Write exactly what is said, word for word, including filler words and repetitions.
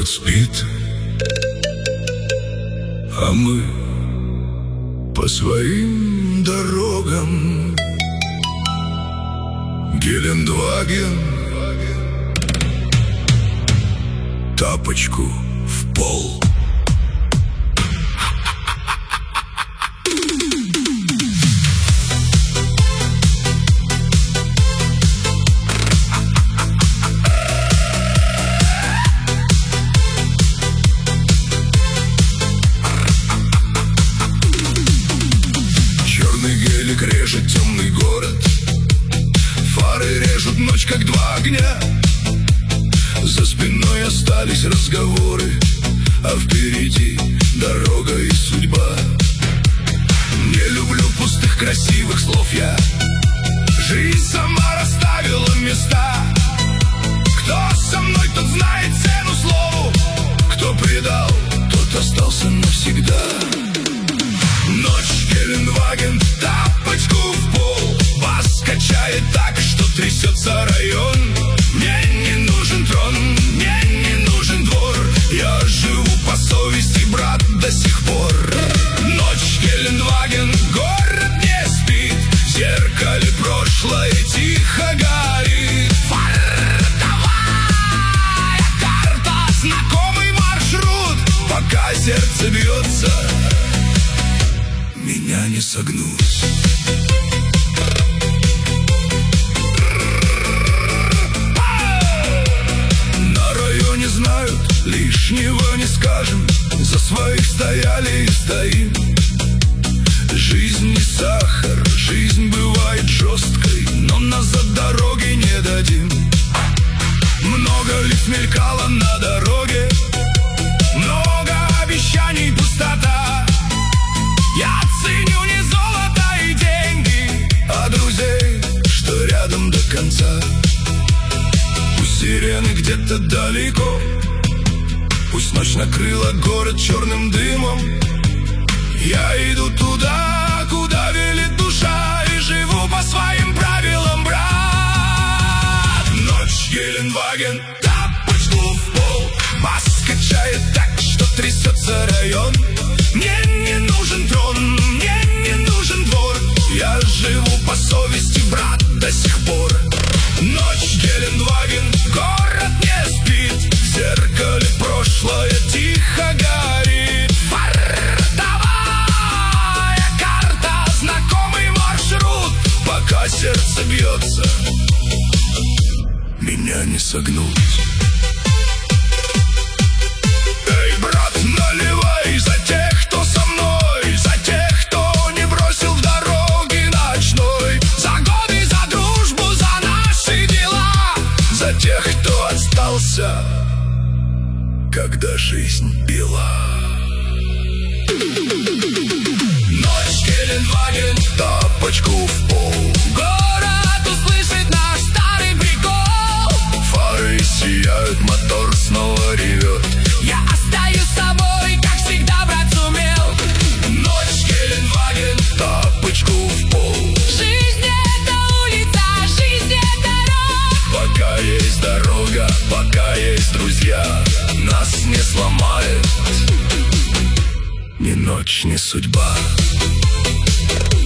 спит, а мы по своим дорогам. Гелендваген, тапочку в пол. Черный гелик режет темный город, фары режут ночь, как два огня. За спиной остались разговоры, а впереди дорога и судьба. Не люблю пустых красивых слов я, жизнь сама расставила места. Кто со мной, тот знает цену слову, кто предал, тот остался навсегда. Ночь, Гелендваген, тапочку в пол, вас качает так, что трясется район. Мне не нужен трон, мне не нужен двор, я живу по совести, брат, до сих пор. Ночь, Гелендваген, город не спит, в зеркале прошлое тихо горит. Фартовая карта, знакомый маршрут, пока сердце бьется, меня не согнуть. На районе знают, лишнего не скажем, за своих стояли и стоим. Жизнь не сахар, жизнь бывает жесткой, но назад дороги не дадим. Много лиц мелькало на дороге, много обещаний, пустота. Я ценю не золото и деньги, а друзей, что рядом до конца. Пусть сирены где-то далеко, пусть ночь накрыла город черным дымом. Я иду туда, куда велит душа, и живу по своим правилам, брат. Ночь, Гелендваген, тапочку в пол, вас качает так, что трясется район. Мне не нужен трон, мне не нужен двор, я живу по совести, брат, до сих пор. Ночь, Гелендваген, город не спит, в зеркале прошлое тихо горит. Фартовая карта, знакомый маршрут, пока сердце бьется, меня не согнуть. Эй, брат, наливай за тех, кто со мной, за тех, кто не бросил в дороге ночной, за годы, за дружбу, за наши дела, за тех, кто остался, когда жизнь била. Ночь, Гелендваген, тапочку в пол, город услышит наш старый прикол. Фары сияют, мотор снова ревет, я остаюсь собой, как всегда, брат, сумел. Ночь, Гелендваген, тапочку в пол. Жизнь это улица, жизнь это рок. Пока есть дорога, пока есть друзья, нас не сломает ни ночь, ни судьба.